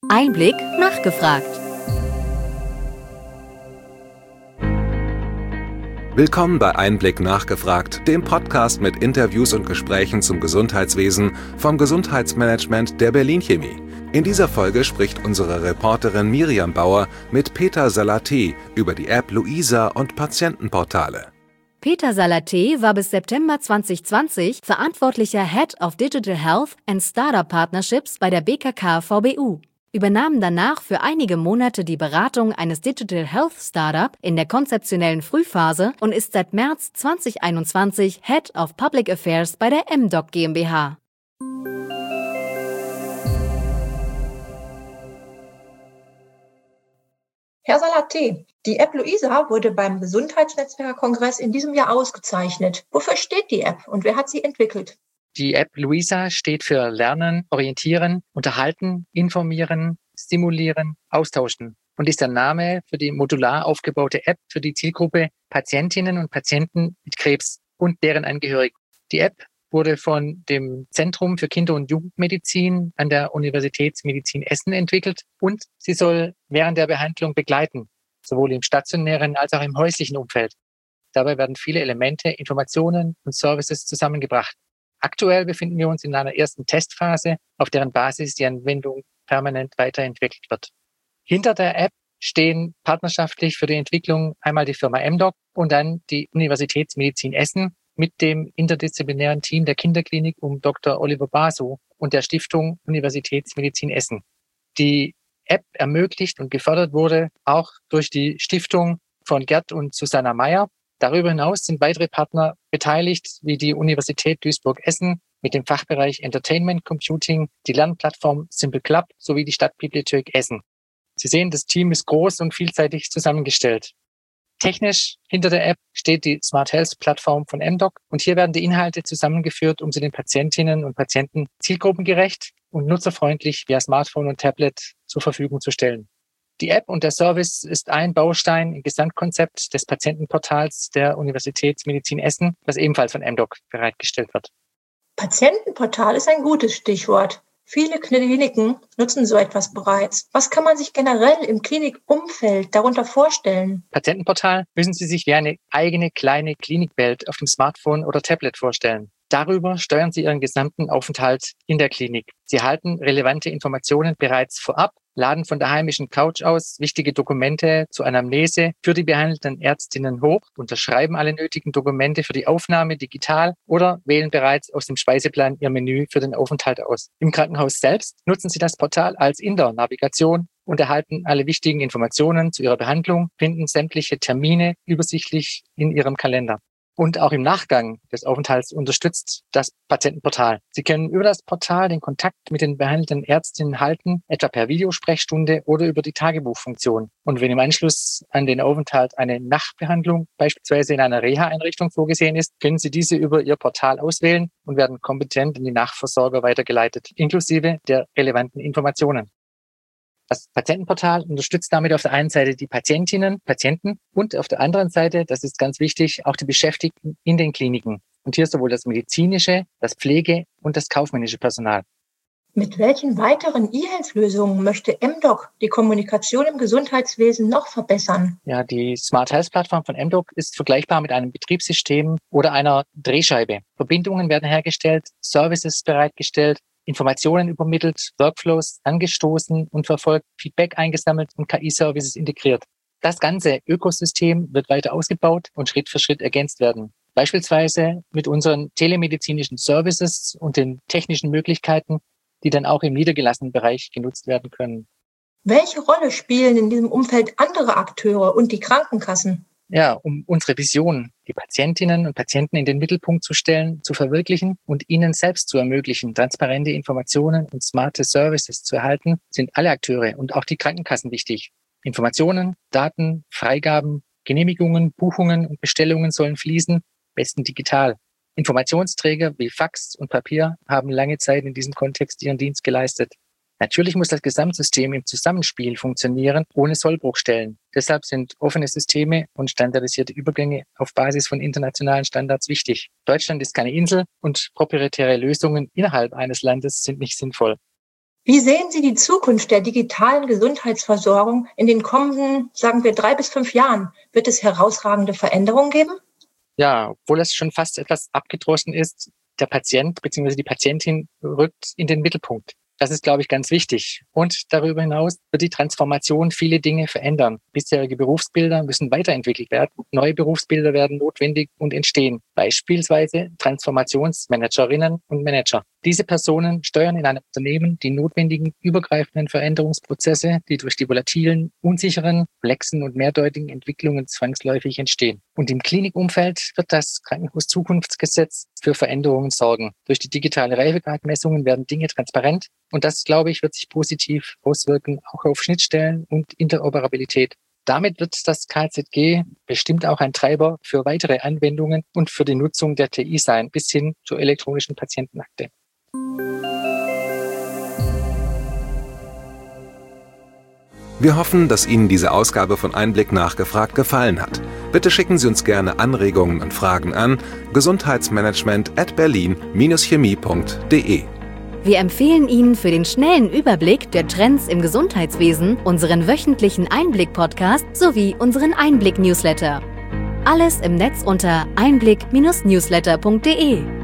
Einblick nachgefragt. Willkommen bei Einblick nachgefragt, dem Podcast mit Interviews und Gesprächen zum Gesundheitswesen vom Gesundheitsmanagement der Berlin Chemie. In dieser Folge spricht unsere Reporterin Miriam Bauer mit Peter Salathe über die App Luisa und Patientenportale. Peter Salathe war bis September 2020 verantwortlicher Head of Digital Health and Startup Partnerships bei der BKK VBU, übernahm danach für einige Monate die Beratung eines Digital Health Startup in der konzeptionellen Frühphase und ist seit März 2021 Head of Public Affairs bei der MDoc GmbH. Herr Salathe, die App Luisa wurde beim Gesundheitsnetzwerker-Kongress in diesem Jahr ausgezeichnet. Wofür steht die App und wer hat sie entwickelt? Die App Luisa steht für Lernen, Orientieren, Unterhalten, Informieren, Stimulieren, Austauschen und ist der Name für die modular aufgebaute App für die Zielgruppe Patientinnen und Patienten mit Krebs und deren Angehörigen. Die App wurde von dem Zentrum für Kinder- und Jugendmedizin an der Universitätsmedizin Essen entwickelt und sie soll während der Behandlung begleiten, sowohl im stationären als auch im häuslichen Umfeld. Dabei werden viele Elemente, Informationen und Services zusammengebracht. Aktuell befinden wir uns in einer ersten Testphase, auf deren Basis die Anwendung permanent weiterentwickelt wird. Hinter der App stehen partnerschaftlich für die Entwicklung einmal die Firma MDoc und dann die Universitätsmedizin Essen mit dem interdisziplinären Team der Kinderklinik um Dr. Oliver Basu und der Stiftung Universitätsmedizin Essen. Die App ermöglicht und gefördert wurde auch durch die Stiftung von Gerd und Susanna Meyer. Darüber hinaus sind weitere Partner beteiligt, wie die Universität Duisburg-Essen mit dem Fachbereich Entertainment Computing, die Lernplattform Simple Club sowie die Stadtbibliothek Essen. Sie sehen, das Team ist groß und vielseitig zusammengestellt. Technisch hinter der App steht die Smart Health Plattform von MDoc und hier werden die Inhalte zusammengeführt, um sie den Patientinnen und Patienten zielgruppengerecht und nutzerfreundlich via Smartphone und Tablet zur Verfügung zu stellen. Die App und der Service ist ein Baustein im Gesamtkonzept des Patientenportals der Universitätsmedizin Essen, das ebenfalls von MDoc bereitgestellt wird. Patientenportal ist ein gutes Stichwort. Viele Kliniken nutzen so etwas bereits. Was kann man sich generell im Klinikumfeld darunter vorstellen? Patientenportal müssen Sie sich wie eine eigene kleine Klinikwelt auf dem Smartphone oder Tablet vorstellen. Darüber steuern Sie Ihren gesamten Aufenthalt in der Klinik. Sie erhalten relevante Informationen bereits vorab, laden von der heimischen Couch aus wichtige Dokumente zur Anamnese für die behandelnden Ärztinnen hoch, unterschreiben alle nötigen Dokumente für die Aufnahme digital oder wählen bereits aus dem Speiseplan Ihr Menü für den Aufenthalt aus. Im Krankenhaus selbst nutzen Sie das Portal als Indoor-Navigation und erhalten alle wichtigen Informationen zu Ihrer Behandlung, finden sämtliche Termine übersichtlich in Ihrem Kalender. Und auch im Nachgang des Aufenthalts unterstützt das Patientenportal. Sie können über das Portal den Kontakt mit den behandelnden Ärztinnen halten, etwa per Videosprechstunde oder über die Tagebuchfunktion. Und wenn im Anschluss an den Aufenthalt eine Nachbehandlung beispielsweise in einer Reha-Einrichtung vorgesehen ist, können Sie diese über Ihr Portal auswählen und werden kompetent in die Nachversorger weitergeleitet, inklusive der relevanten Informationen. Das Patientenportal unterstützt damit auf der einen Seite die Patientinnen, Patienten und auf der anderen Seite, das ist ganz wichtig, auch die Beschäftigten in den Kliniken. Und hier sowohl das medizinische, das Pflege- und das kaufmännische Personal. Mit welchen weiteren E-Health-Lösungen möchte MDoc die Kommunikation im Gesundheitswesen noch verbessern? Ja, die Smart Health Plattform von MDoc ist vergleichbar mit einem Betriebssystem oder einer Drehscheibe. Verbindungen werden hergestellt, Services bereitgestellt, Informationen übermittelt, Workflows angestoßen und verfolgt, Feedback eingesammelt und KI-Services integriert. Das ganze Ökosystem wird weiter ausgebaut und Schritt für Schritt ergänzt werden. Beispielsweise mit unseren telemedizinischen Services und den technischen Möglichkeiten, die dann auch im niedergelassenen Bereich genutzt werden können. Welche Rolle spielen in diesem Umfeld andere Akteure und die Krankenkassen? Ja, um unsere Vision, die Patientinnen und Patienten in den Mittelpunkt zu stellen, zu verwirklichen und ihnen selbst zu ermöglichen, transparente Informationen und smarte Services zu erhalten, sind alle Akteure und auch die Krankenkassen wichtig. Informationen, Daten, Freigaben, Genehmigungen, Buchungen und Bestellungen sollen fließen, besten digital. Informationsträger wie Fax und Papier haben lange Zeit in diesem Kontext ihren Dienst geleistet. Natürlich muss das Gesamtsystem im Zusammenspiel funktionieren, ohne Sollbruchstellen. Deshalb sind offene Systeme und standardisierte Übergänge auf Basis von internationalen Standards wichtig. Deutschland ist keine Insel und proprietäre Lösungen innerhalb eines Landes sind nicht sinnvoll. Wie sehen Sie die Zukunft der digitalen Gesundheitsversorgung in den kommenden, sagen wir, 3 bis 5 Jahren? Wird es herausragende Veränderungen geben? Ja, obwohl es schon fast etwas abgedroschen ist, der Patient bzw. die Patientin rückt in den Mittelpunkt. Das ist, glaube ich, ganz wichtig. Und darüber hinaus wird die Transformation viele Dinge verändern. Bisherige Berufsbilder müssen weiterentwickelt werden. Neue Berufsbilder werden notwendig und entstehen. Beispielsweise Transformationsmanagerinnen und Manager. Diese Personen steuern in einem Unternehmen die notwendigen übergreifenden Veränderungsprozesse, die durch die volatilen, unsicheren, komplexen und mehrdeutigen Entwicklungen zwangsläufig entstehen. Und im Klinikumfeld wird das Krankenhauszukunftsgesetz für Veränderungen sorgen. Durch die digitale Reifegradmessungen werden Dinge transparent. Und das, glaube ich, wird sich positiv auswirken, auch auf Schnittstellen und Interoperabilität. Damit wird das KZG bestimmt auch ein Treiber für weitere Anwendungen und für die Nutzung der TI sein, bis hin zur elektronischen Patientenakte. Wir hoffen, dass Ihnen diese Ausgabe von Einblick nachgefragt gefallen hat. Bitte schicken Sie uns gerne Anregungen und Fragen an gesundheitsmanagement@berlin-chemie.de. Wir empfehlen Ihnen für den schnellen Überblick der Trends im Gesundheitswesen unseren wöchentlichen Einblick-Podcast sowie unseren Einblick-Newsletter. Alles im Netz unter einblick-newsletter.de.